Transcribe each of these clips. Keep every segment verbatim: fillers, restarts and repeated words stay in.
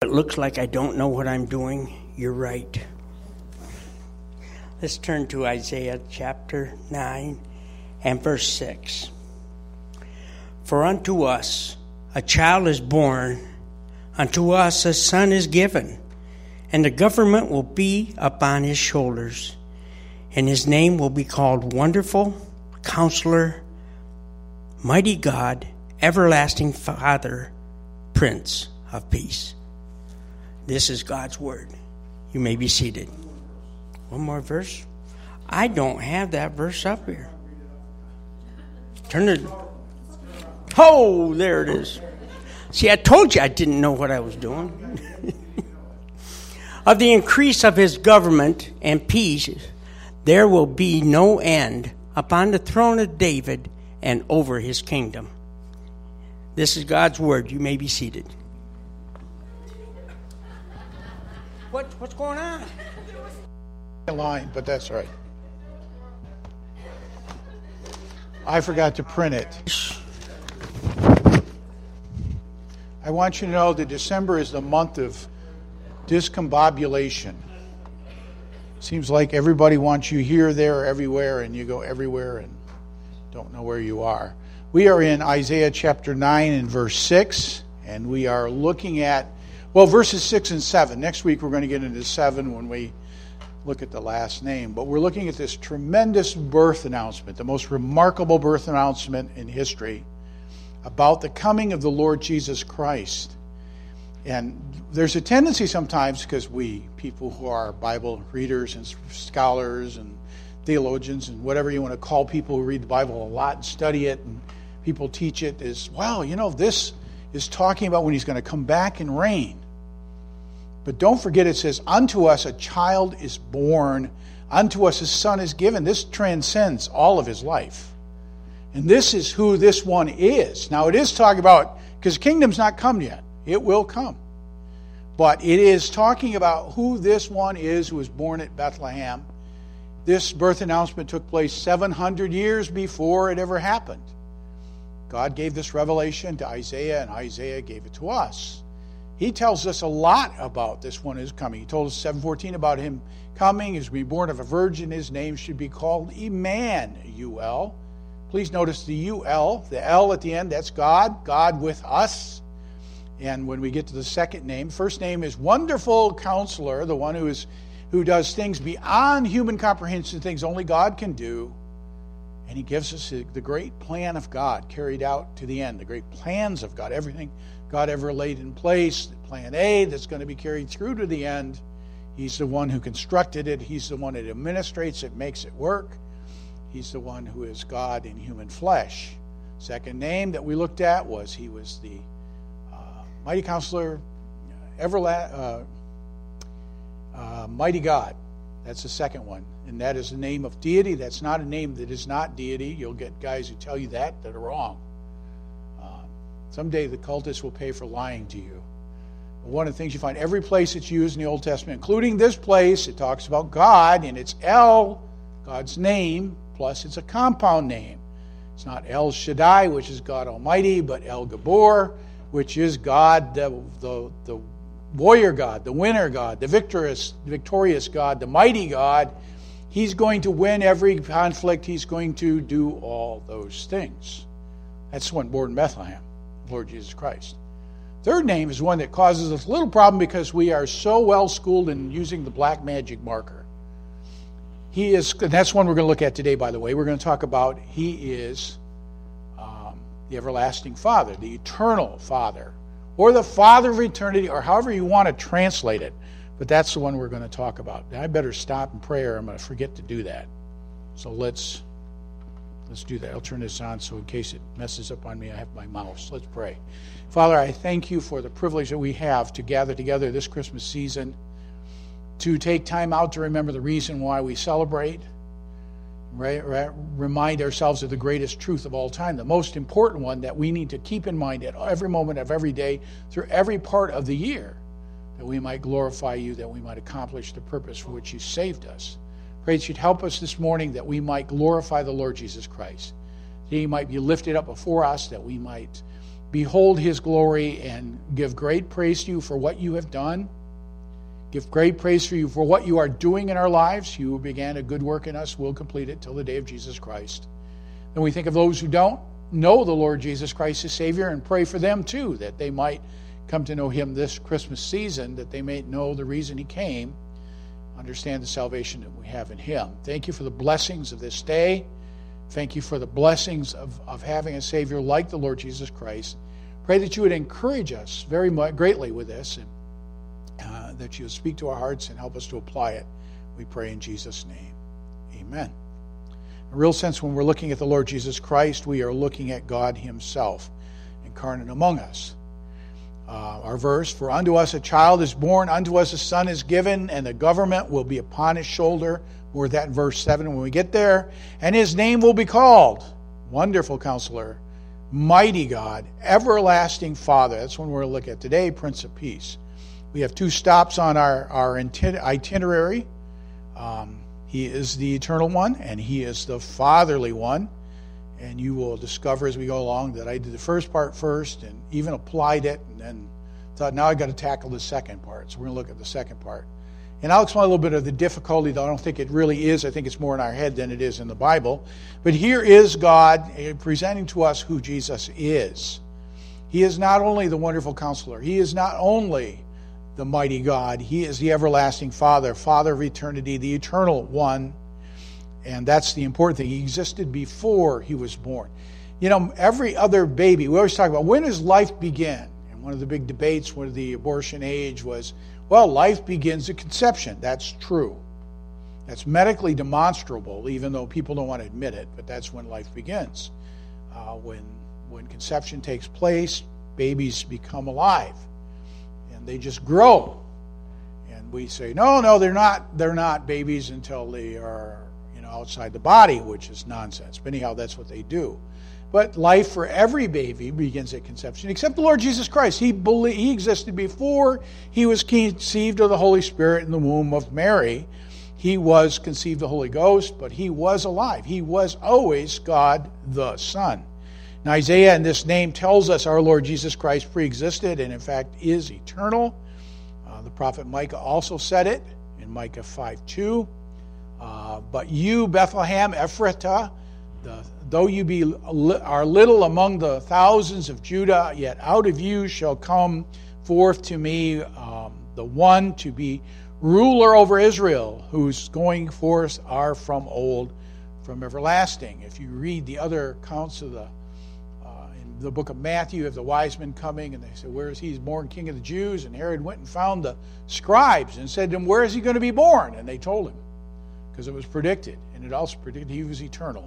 it looks like I don't know what I'm doing, you're right. Let's turn to Isaiah chapter nine and verse six. For unto us a child is born, unto us a son is given, and the government will be upon his shoulders, and his name will be called Wonderful, Counselor, Mighty God, Everlasting Father, Prince of Peace. This is God's word. You may be seated. One more verse. I don't have that verse up here. Turn it. Oh, there it is. See, I told you I didn't know what I was doing. Of the increase of his government and peace, there will be no end upon the throne of David and over his kingdom. This is God's word. You may be seated. What, what's going on? Line, but that's right. I forgot to print it. I want you to know that December is the month of discombobulation. Seems like everybody wants you here, there, everywhere, and you go everywhere and don't know where you are. We are in Isaiah chapter nine and verse six, and we are looking at, well, verses six and seven. Next week we're going to get into seven when we look at the last name. But we're looking at this tremendous birth announcement, the most remarkable birth announcement in history about the coming of the Lord Jesus Christ. And there's a tendency sometimes, because we, people who are Bible readers and scholars and theologians and whatever you want to call people who read the Bible a lot and study it and people teach it, is, well, you know, this is talking about when he's going to come back and reign. But don't forget, it says, unto us a child is born, unto us a son is given. This transcends all of his life. And this is who this one is. Now, it is talking about, because the kingdom's not come yet. It will come. But it is talking about who this one is who was born at Bethlehem. This birth announcement took place seven hundred years before it ever happened. God gave this revelation to Isaiah, and Isaiah gave it to us. He tells us a lot about this one who's coming. He told us seven fourteen about him coming. He's going to be born of a virgin. His name should be called Emmanuel. Please notice the U L, the L at the end, that's God, God with us. And when we get to the second name, first name is Wonderful Counselor, the one who is who does things beyond human comprehension, things only God can do. And he gives us the great plan of God carried out to the end, the great plans of God, everything God ever laid in place, plan A that's going to be carried through to the end. He's the one who constructed it. He's the one that administrates it, makes it work. He's the one who is God in human flesh. Second name that we looked at was he was the uh, Mighty Counselor, everla- uh, uh, Mighty God. That's the second one. And that is the name of deity. That's not a name that is not deity. You'll get guys who tell you that that are wrong. Uh, someday the cultists will pay for lying to you. But one of the things you find every place it's used in the Old Testament, including this place, it talks about God, and it's El, God's name, plus it's a compound name. It's not El Shaddai, which is God Almighty, but El Gabor, which is God, the, the, the warrior God, the winner God, the victorious, victorious God, the mighty God. He's going to win every conflict. He's going to do all those things. That's the one born in Bethlehem, Lord Jesus Christ. Third name is one that causes us a little problem because we are so well schooled in using the black magic marker. He is, and that's one we're going to look at today, by the way. We're going to talk about he is um, the everlasting Father, the eternal Father, or the Father of eternity, or however you want to translate it. But that's the one we're going to talk about. I better stop in prayer. I'm going to forget to do that. So let's let's do that. I'll turn this on so in case it messes up on me, I have my mouse. Let's pray. Father, I thank you for the privilege that we have to gather together this Christmas season, to take time out to remember the reason why we celebrate, right, right, remind ourselves of the greatest truth of all time, the most important one that we need to keep in mind at every moment of every day through every part of the year, that we might glorify you, that we might accomplish the purpose for which you saved us. Pray that you'd help us this morning, that we might glorify the Lord Jesus Christ, that he might be lifted up before us, that we might behold his glory and give great praise to you for what you have done. Give great praise for you for what you are doing in our lives. You who began a good work in us will complete it till the day of Jesus Christ. Then we think of those who don't know the Lord Jesus Christ as Savior and pray for them too, that they might come to know him this Christmas season, that they may know the reason he came, understand the salvation that we have in him. Thank you for the blessings of this day. Thank you for the blessings of, of having a Savior like the Lord Jesus Christ. Pray that you would encourage us very much, greatly with this, and uh, that you would speak to our hearts and help us to apply it. We pray in Jesus' name. Amen. In a real sense, when we're looking at the Lord Jesus Christ, we are looking at God himself incarnate among us. Uh, our verse, for unto us a child is born, unto us a son is given, and the government will be upon his shoulder. More of that in verse seven when we get there. And his name will be called Wonderful Counselor, Mighty God, Everlasting Father. That's one we're going to look at today, Prince of Peace. We have two stops on our, our itinerary. Um, he is the eternal one, and he is the fatherly one. And you will discover as we go along that I did the first part first and even applied it, and then thought, now I've got to tackle the second part. So we're going to look at the second part. And I'll explain a little bit of the difficulty, though I don't think it really is. I think it's more in our head than it is in the Bible. But here is God presenting to us who Jesus is. He is not only the Wonderful Counselor. He is not only the Mighty God. He is the Everlasting Father, Father of eternity, the Eternal One. And that's the important thing. He existed before he was born. You know, every other baby, we always talk about, when does life begin? And one of the big debates with the abortion age was, well, life begins at conception. That's true. That's medically demonstrable, even though people don't want to admit it, but that's when life begins. Uh, when, when conception takes place, babies become alive, and they just grow. And we say, no, no, they're not, they're not babies until they are outside the body, which is nonsense. But anyhow, that's what they do. But life for every baby begins at conception, except the Lord Jesus Christ. He believed, he existed before he was conceived of the Holy Spirit in the womb of Mary. He was conceived of the Holy Ghost, but he was alive. He was always God the Son. Now, Isaiah in this name tells us our Lord Jesus Christ pre-existed and in fact is eternal. Uh, the prophet Micah also said it in Micah five two. Uh, but you, Bethlehem, Ephratah, the, though you be are little among the thousands of Judah, yet out of you shall come forth to me um, the one to be ruler over Israel, whose going forth are from old, from everlasting. If you read the other accounts of the uh, in the book of Matthew, you have the wise men coming, and they say, where is he? He's born King of the Jews. And Herod went and found the scribes and said to them, where is he going to be born? And they told him. Because it was predicted, and it also predicted he was eternal.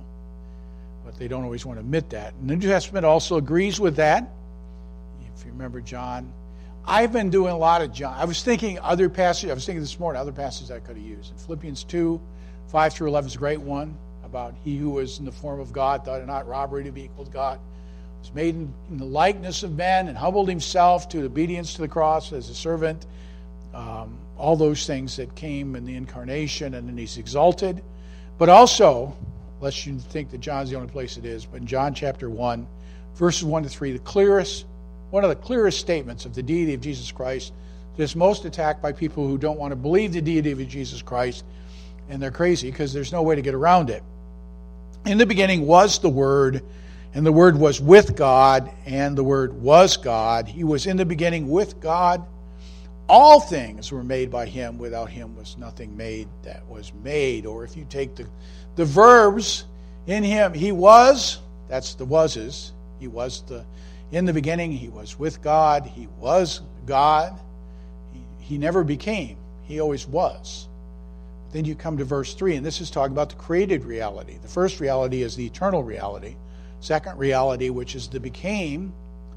But they don't always want to admit that. And the New Testament also agrees with that. If you remember John. I've been doing a lot of John. I was thinking other passages, I was thinking this morning, other passages I could have used. In Philippians two, five through eleven is a great one, about he who was in the form of God, thought it not robbery to be equal to God, was made in, in the likeness of men, and humbled himself to obedience to the cross as a servant. Um, all those things that came in the incarnation, and then he's exalted. But also, lest you think that John's the only place it is, but in John chapter one, verses one to three, the clearest, one of the clearest statements of the deity of Jesus Christ that is most attacked by people who don't want to believe the deity of Jesus Christ, and they're crazy because there's no way to get around it. In the beginning was the Word, and the Word was with God, and the Word was God. He was in the beginning with God. All things were made by him. Without him was nothing made that was made. Or if you take the, the verbs, in him, he was, that's the wases. He was the, in the beginning, he was with God. He was God. He, he never became. He always was. Then you come to verse three, and this is talking about the created reality. The first reality is the eternal reality. Second reality, which is the became,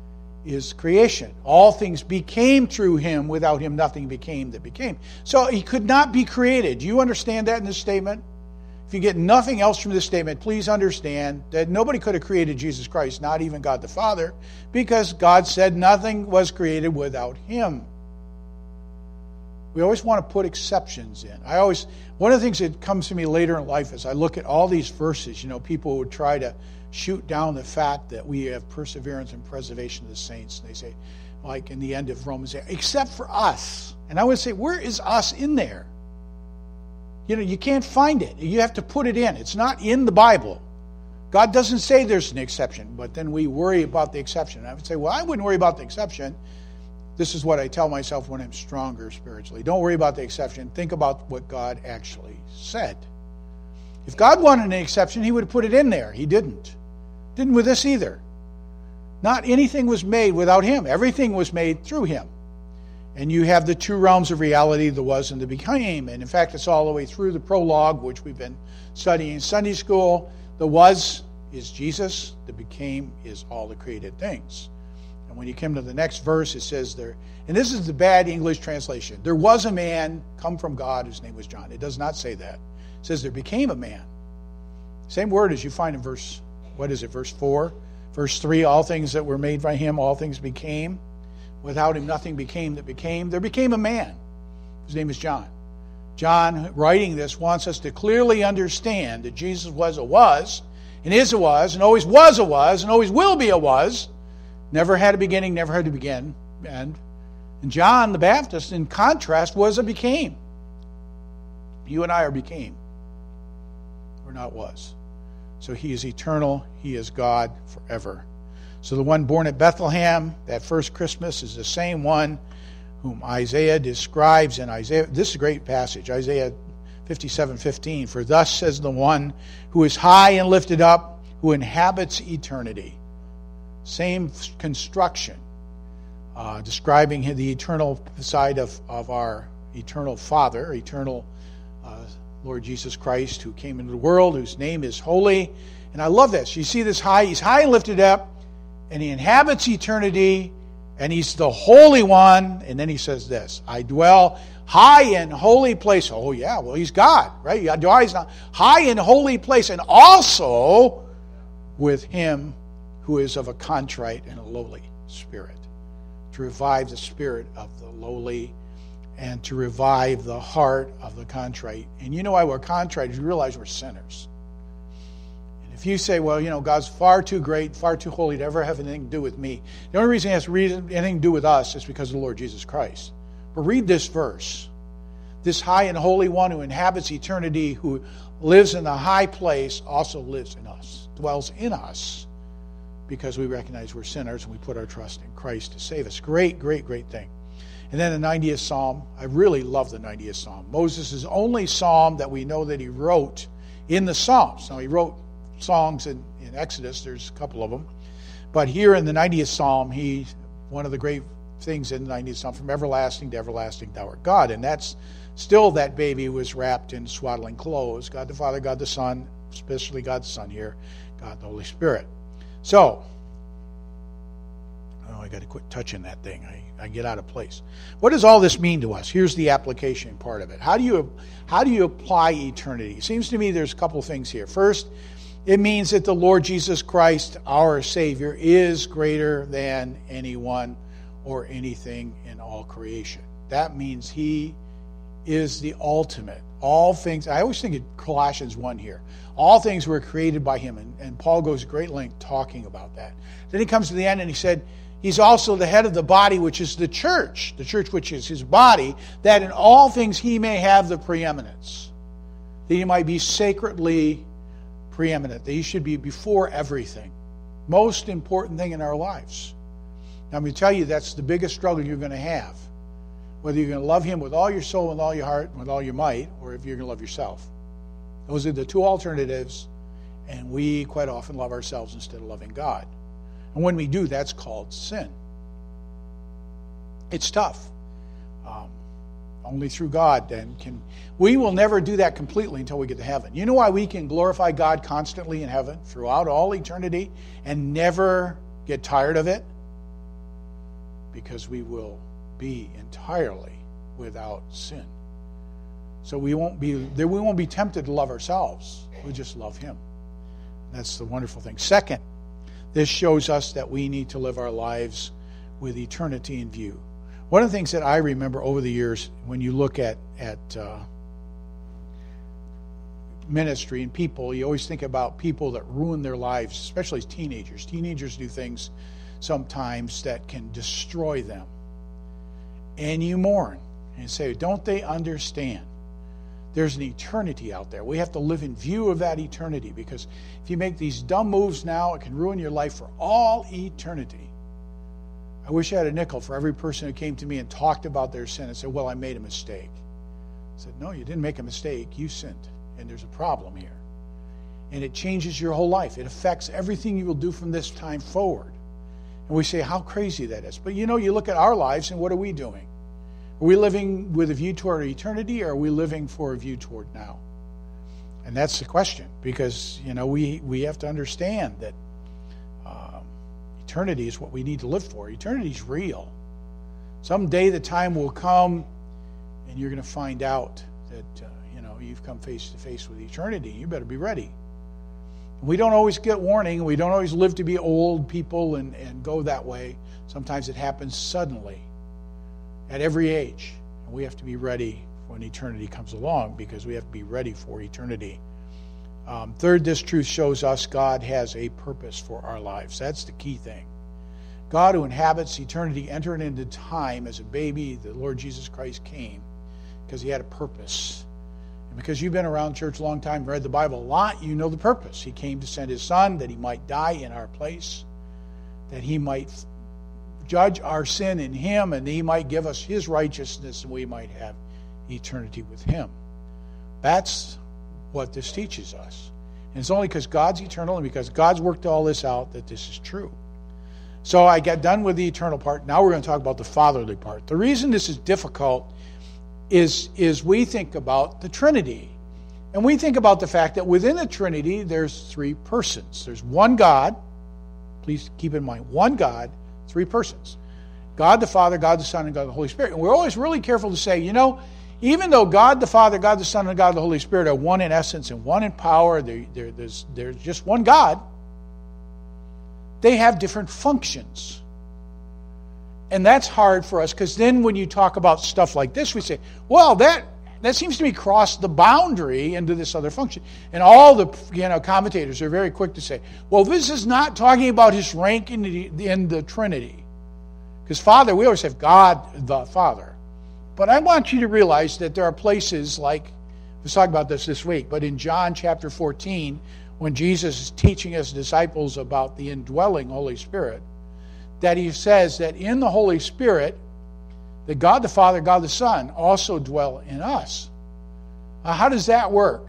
is creation. All things became through him. Without him, nothing became that became. So he could not be created. Do you understand that in this statement? If you get nothing else from this statement, please understand that nobody could have created Jesus Christ, not even God the Father, because God said nothing was created without him. We always want to put exceptions in. I always, one of the things that comes to me later in life is I look at all these verses, you know, people would try to shoot down the fact that we have perseverance and preservation of the saints. And they say, like in the end of Romans, except for us. And I would say, where is us in there? You know, you can't find it. You have to put it in. It's not in the Bible. God doesn't say there's an exception, but then we worry about the exception. I would say, well, I wouldn't worry about the exception. This is what I tell myself when I'm stronger spiritually. Don't worry about the exception. Think about what God actually said. If God wanted an exception, he would have put it in there. He didn't. Didn't with this either. Not anything was made without him. Everything was made through him. And you have the two realms of reality, the was and the became. And in fact, it's all the way through the prologue, which we've been studying in Sunday school. The was is Jesus. The became is all the created things. And when you come to the next verse, it says there, and this is the bad English translation, there was a man come from God whose name was John. It does not say that. It says there became a man. Same word as you find in verse, what is it, verse four? Verse three, all things that were made by him, all things became. Without him, nothing became that became. There became a man. His name is John. John, writing this, wants us to clearly understand that Jesus was a was, and is a was, and always was a was, and always will be a was. Never had a beginning, never had to begin. And, and John the Baptist, in contrast, was a became. You and I are became. We're not was. So he is eternal. He is God forever. So the one born at Bethlehem, that first Christmas, is the same one whom Isaiah describes in Isaiah. This is a great passage, Isaiah fifty-seven fifteen. For thus says the one who is high and lifted up, who inhabits eternity. Same construction, uh, describing the eternal side of, of our eternal Father, eternal uh, Lord Jesus Christ, who came into the world, whose name is holy. And I love this. You see this high, he's high and lifted up, and he inhabits eternity, and he's the Holy One. And then he says this, I dwell high in holy place. Oh yeah, well he's God, right? He's not high in holy place, and also with him who is of a contrite and a lowly spirit, to revive the spirit of the lowly and to revive the heart of the contrite. And you know why we're contrite is we realize we're sinners. And if you say, well, you know, God's far too great, far too holy to ever have anything to do with me, the only reason he has anything to do with us is because of the Lord Jesus Christ. But read this verse. This high and holy one who inhabits eternity, who lives in the high place, also lives in us, dwells in us, because we recognize we're sinners and we put our trust in Christ to save us. Great, great, great thing. And then the ninetieth Psalm. I really love the ninetieth Psalm. Moses' only psalm that we know that he wrote in the Psalms. Now, he wrote songs in, in Exodus. There's a couple of them. But here in the ninetieth Psalm, he, one of the great things in the ninetieth Psalm, from everlasting to everlasting thou art God. And that's still that baby was wrapped in swaddling clothes. God the Father, God the Son, especially God the Son here, God the Holy Spirit. So, oh, I got to quit touching that thing. I, I get out of place. What does all this mean to us? Here's the application part of it. How do you how do you apply eternity? It seems to me there's a couple things here. First, it means that the Lord Jesus Christ, our Savior, is greater than anyone or anything in all creation. That means he is the ultimate. All things, I always think of Colossians one here. All things were created by him, and, and Paul goes to great length talking about that. Then he comes to the end and he said, he's also the head of the body, which is the church, the church which is his body, that in all things he may have the preeminence, that he might be sacredly preeminent, that he should be before everything. Most important thing in our lives. Now, I'm going to tell you that's the biggest struggle you're going to have. Whether you're going to love him with all your soul, with all your heart, with all your might, or if you're going to love yourself. Those are the two alternatives, and we quite often love ourselves instead of loving God. And when we do, that's called sin. It's tough. Um, only through God then can... We will never do that completely until we get to heaven. You know why we can glorify God constantly in heaven throughout all eternity and never get tired of it? Because we will be entirely without sin. So we won't be we won't be tempted to love ourselves. We just love him. That's the wonderful thing. Second, this shows us that we need to live our lives with eternity in view. One of the things that I remember over the years, when you look at, at uh, ministry and people, you always think about people that ruin their lives, especially as teenagers. Teenagers do things sometimes that can destroy them. And you mourn and say, don't they understand? There's an eternity out there. We have to live in view of that eternity, because if you make these dumb moves now, it can ruin your life for all eternity. I wish I had a nickel for every person who came to me and talked about their sin and said, well, I made a mistake. I said, no, you didn't make a mistake. You sinned, and there's a problem here. And it changes your whole life. It affects everything you will do from this time forward. And we say how crazy that is. But you know, you look at our lives, and what are we doing? Are we living with a view toward eternity, or are we living for a view toward now? And that's the question, because, you know, we, we have to understand that um, eternity is what we need to live for. Eternity is real. Someday the time will come, and you're going to find out that, uh, you know, you've come face to face with eternity. You better be ready. We don't always get warning. We don't always live to be old people and, and go that way. Sometimes it happens suddenly at every age. And we have to be ready when eternity comes along, because we have to be ready for eternity. Um, third, this truth shows us God has a purpose for our lives. That's the key thing. God, who inhabits eternity, entered into time as a baby. The Lord Jesus Christ came because he had a purpose. Because you've been around church a long time, read the Bible a lot, you know the purpose. He came to send his Son that he might die in our place, that he might judge our sin in him, and he might give us his righteousness, and we might have eternity with him. That's what this teaches us. And it's only because God's eternal and because God's worked all this out that this is true. So I got done with the eternal part. Now we're going to talk about the fatherly part. The reason this is difficult is, is we think about the Trinity. And we think about the fact that within the Trinity, there's three persons. There's one God. Please keep in mind, one God, three persons. God the Father, God the Son, and God the Holy Spirit. And we're always really careful to say, you know, even though God the Father, God the Son, and God the Holy Spirit are one in essence and one in power, they're, they're, there's, there's just one God, they have different functions. And that's hard for us, because then when you talk about stuff like this, we say, well, that that seems to me cross the boundary into this other function. And all the you know commentators are very quick to say, well, this is not talking about his rank in the, in the Trinity. Because Father, we always have God the Father. But I want you to realize that there are places like, I was talking about this this week, but in John chapter fourteen, when Jesus is teaching his disciples about the indwelling Holy Spirit, that he says that in the Holy Spirit, that God the Father, God the Son also dwell in us. Now, how does that work?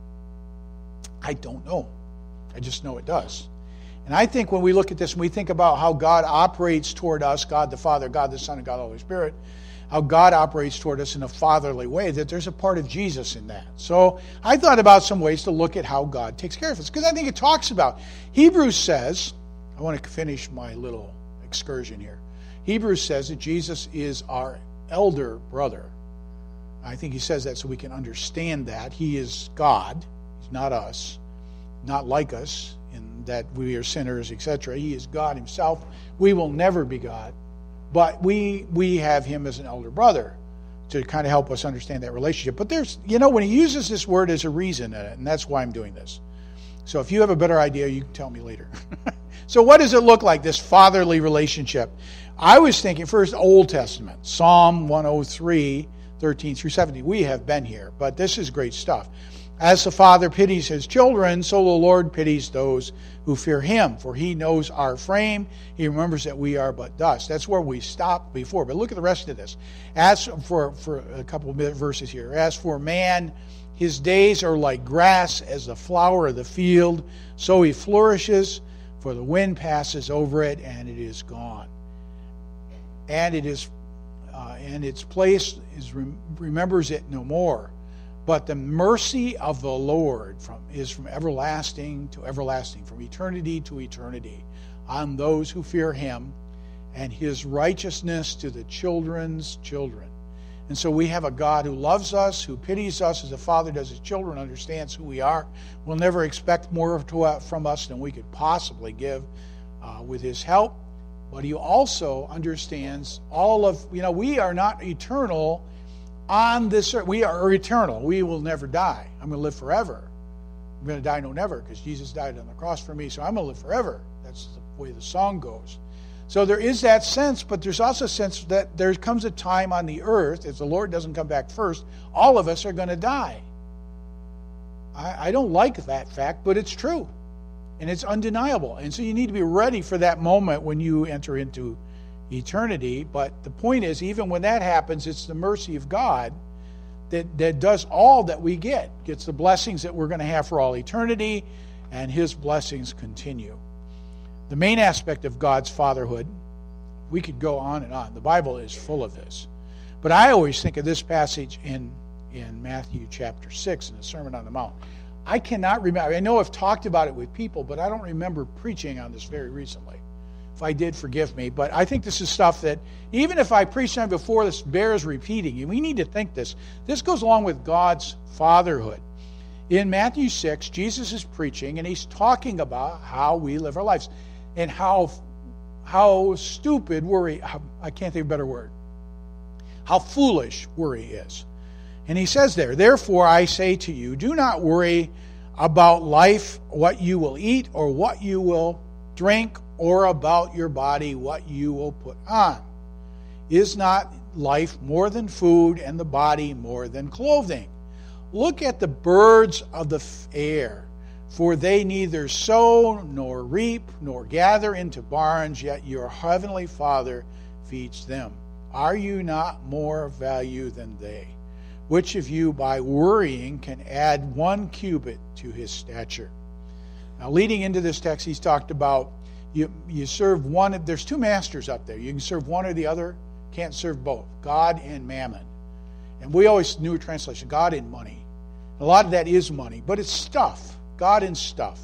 I don't know. I just know it does. And I think when we look at this and we think about how God operates toward us, God the Father, God the Son, and God the Holy Spirit, how God operates toward us in a fatherly way, that there's a part of Jesus in that. So I thought about some ways to look at how God takes care of us, because I think it talks about, Hebrews says, I want to finish my little excursion here. Hebrews says that Jesus is our elder brother. I think he says that so we can understand that. He is God. He's not us. Not like us in that we are sinners, et cetera. He is God himself. We will never be God. But we we have him as an elder brother to kind of help us understand that relationship. But there's, you know, when he uses this word, there's a reason in it, and that's why I'm doing this. So if you have a better idea, you can tell me later. So what does it look like, this fatherly relationship? I was thinking first Old Testament, Psalm one oh three, thirteen through seventeen. We have been here, but this is great stuff. As the Father pities his children, so the Lord pities those who fear him. For he knows our frame. He remembers that we are but dust. That's where we stopped before. But look at the rest of this. As for, for a couple of verses here. As for man, his days are like grass, as the flower of the field. So he flourishes, for the wind passes over it, and it is gone. And it is, uh, and its place is remembers it no more. But the mercy of the Lord from, is from everlasting to everlasting, from eternity to eternity, on those who fear him, and his righteousness to the children's children. And so we have a God who loves us, who pities us as a father does his children, understands who we are, will never expect more to, uh, from us than we could possibly give uh, with his help. but he also understands all of, you know, we are not eternal on this earth. We are eternal. We will never die. I'm going to live forever. I'm going to die no never because Jesus died on the cross for me, so I'm going to live forever. That's the way the song goes. So there is that sense, but there's also a sense that there comes a time on the earth, if the Lord doesn't come back first, all of us are going to die. I, I don't like that fact, but it's true. And it's undeniable. And so you need to be ready for that moment when you enter into eternity. But the point is, even when that happens, it's the mercy of God that, that does all that we get. Gets the blessings that we're going to have for all eternity, and his blessings continue. The main aspect of God's fatherhood, we could go on and on. The Bible is full of this. But I always think of this passage in, in Matthew chapter six in the Sermon on the Mount. I cannot remember. I know I've talked about it with people, but I don't remember preaching on this very recently. If I did, forgive me. But I think this is stuff that, even if I preached on it before, this bears repeating. And we need to think this. This goes along with God's fatherhood. In Matthew six, Jesus is preaching, and he's talking about how we live our lives. And how, how stupid worry, I can't think of a better word, how foolish worry is. And he says there, therefore I say to you, do not worry about life, what you will eat or what you will drink, or about your body, what you will put on. Is not life more than food, and the body more than clothing? Look at the birds of the air, for they neither sow nor reap nor gather into barns, yet your heavenly Father feeds them. Are you not more value than they? Which of you, by worrying, can add one cubit to his stature? Now, leading into this text, he's talked about you, you serve one. There's two masters up there. You can serve one or the other. Can't serve both. God and mammon. And we always knew a translation, God and money. A lot of that is money, but it's stuff. God and stuff.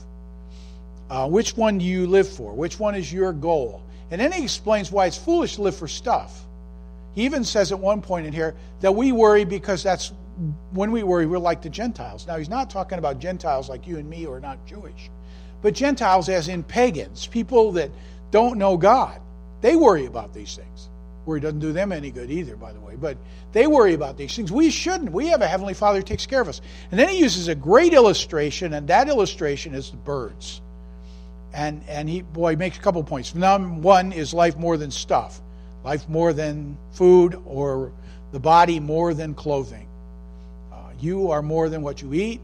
Uh, which one do you live for? Which one is your goal? And then he explains why it's foolish to live for stuff. He even says at one point in here that we worry because that's when we worry, we're like the Gentiles. Now, he's not talking about Gentiles like you and me who are not Jewish, but Gentiles as in pagans, people that don't know God. They worry about these things. Worry doesn't do them any good either, by the way, but they worry about these things. We shouldn't. We have a Heavenly Father who takes care of us. And then he uses a great illustration, and that illustration is the birds. And and he, boy, he makes a couple points. Number one is life more than stuff. Life more than food, or the body more than clothing. Uh, you are more than what you eat.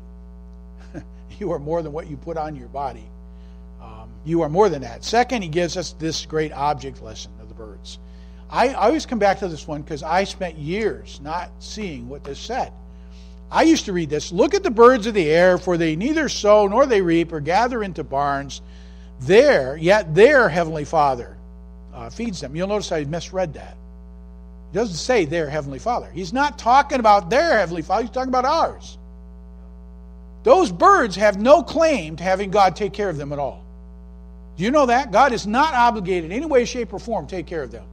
You are more than what you put on your body. Um, you are more than that. Second, he gives us this great object lesson of the birds. I, I always come back to this one because I spent years not seeing what this said. I used to read this. Look at the birds of the air, for they neither sow nor they reap or gather into barns. There, yet their Heavenly Father Uh, feeds them. You'll notice I misread that. He doesn't say their Heavenly Father. He's not talking about their Heavenly Father. He's talking about ours. Those birds have no claim to having God take care of them at all. Do you know that? God is not obligated in any way, shape, or form to take care of them.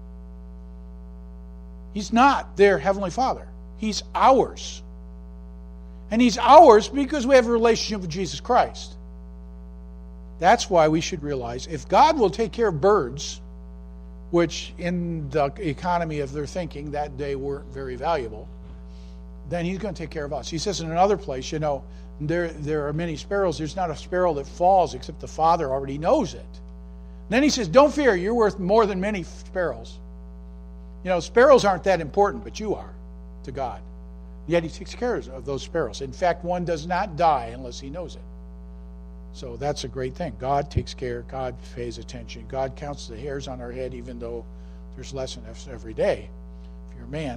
He's not their Heavenly Father. He's ours. And He's ours because we have a relationship with Jesus Christ. That's why we should realize if God will take care of birds, which in the economy of their thinking that day weren't very valuable, then he's going to take care of us. He says in another place, you know, there there are many sparrows. There's not a sparrow that falls except the Father already knows it. Then he says, don't fear, you're worth more than many sparrows. You know, sparrows aren't that important, but you are to God. Yet he takes care of those sparrows. In fact, one does not die unless he knows it. So that's a great thing. God takes care. God pays attention. God counts the hairs on our head, even though there's less than us every day, if you're a man.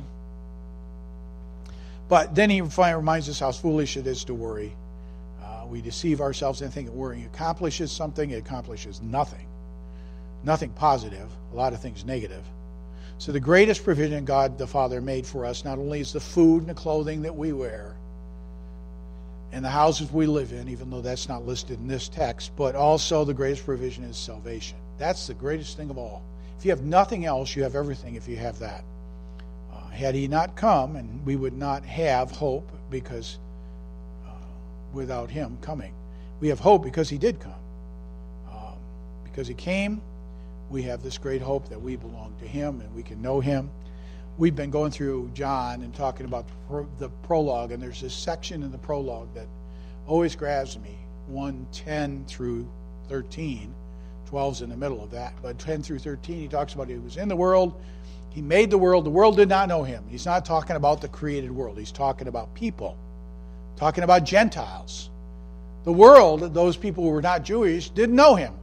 But then he finally reminds us how foolish it is to worry. Uh, we deceive ourselves and think that worrying accomplishes something. It accomplishes nothing. Nothing positive. A lot of things negative. So the greatest provision God the Father made for us not only is the food and the clothing that we wear, and the houses we live in, even though that's not listed in this text, but also the greatest provision is salvation. That's the greatest thing of all. If you have nothing else, you have everything if you have that. Uh, had he not come, and we would not have hope because uh, without him coming. We have hope because he did come. Um, because he came, we have this great hope that we belong to him and we can know him. We've been going through John and talking about the, pro- the prologue, and there's this section in the prologue that always grabs me, one ten through thirteen. twelve's in the middle of that, but ten through thirteen, he talks about he was in the world, he made the world, the world did not know him. He's not talking about the created world, he's talking about people, talking about Gentiles. The world, those people who were not Jewish, didn't know him.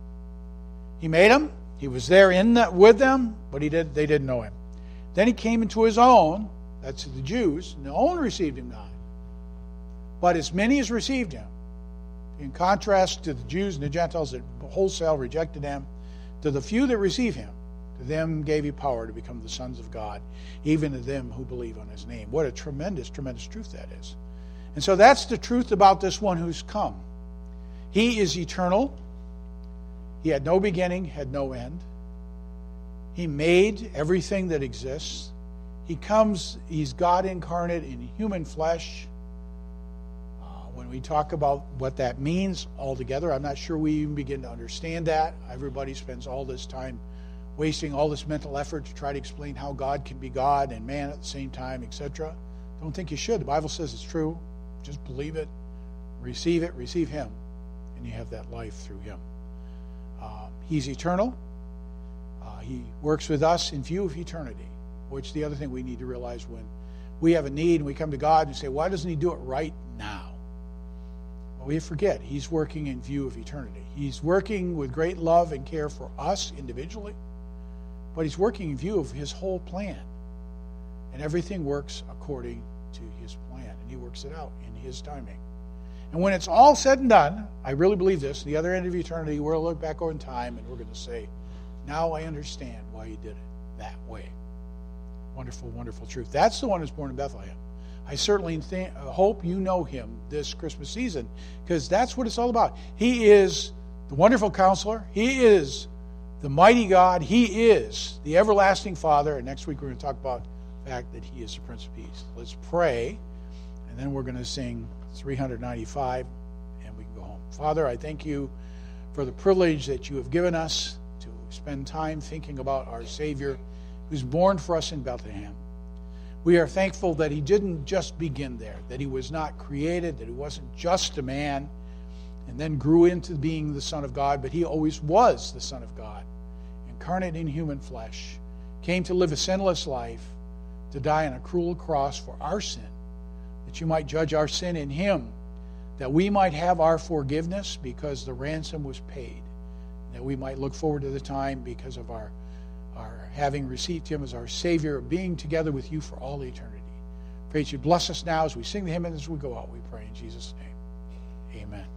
He made them, he was there in the, with them, but he did they didn't know him. Then he came into his own, that's the Jews, and the own received him not. But as many as received him, in contrast to the Jews and the Gentiles that wholesale rejected him, to the few that receive him, to them gave he power to become the sons of God, even to them who believe on his name. What a tremendous, tremendous truth that is. And so that's the truth about this one who's come. He is eternal. He had no beginning, had no end. He made everything that exists. He comes, he's God incarnate in human flesh. Uh, when we talk about what that means altogether, I'm not sure we even begin to understand that. Everybody spends all this time wasting all this mental effort to try to explain how God can be God and man at the same time, et cetera. Don't think you should. The Bible says it's true. Just believe it, receive it, receive him, and you have that life through him. Uh, he's eternal. Uh, he works with us in view of eternity, which the other thing we need to realize when we have a need and we come to God and say, why doesn't he do it right now? Well, we forget he's working in view of eternity. He's working with great love and care for us individually, but he's working in view of his whole plan. And everything works according to his plan, and he works it out in his timing. And when it's all said and done, I really believe this, the other end of eternity, we'll look back over in time and we're going to say, now I understand why he did it that way. Wonderful, wonderful truth. That's the one who's born in Bethlehem. I certainly think, uh, hope you know him this Christmas season, because that's what it's all about. He is the wonderful counselor. He is the mighty God. He is the everlasting Father. And next week we're going to talk about the fact that he is the Prince of Peace. Let's pray, and then we're going to sing three ninety-five, and we can go home. Father, I thank you for the privilege that you have given us to spend time thinking about our Savior who's born for us in Bethlehem. We are thankful that he didn't just begin there, that he was not created, that he wasn't just a man and then grew into being the Son of God, but he always was the Son of God, incarnate in human flesh, came to live a sinless life, to die on a cruel cross for our sin, that you might judge our sin in him, that we might have our forgiveness because the ransom was paid, that we might look forward to the time because of our, our having received him as our Savior, being together with you for all eternity. Pray that you bless us now as we sing the hymn and as we go out, we pray in Jesus' name. Amen.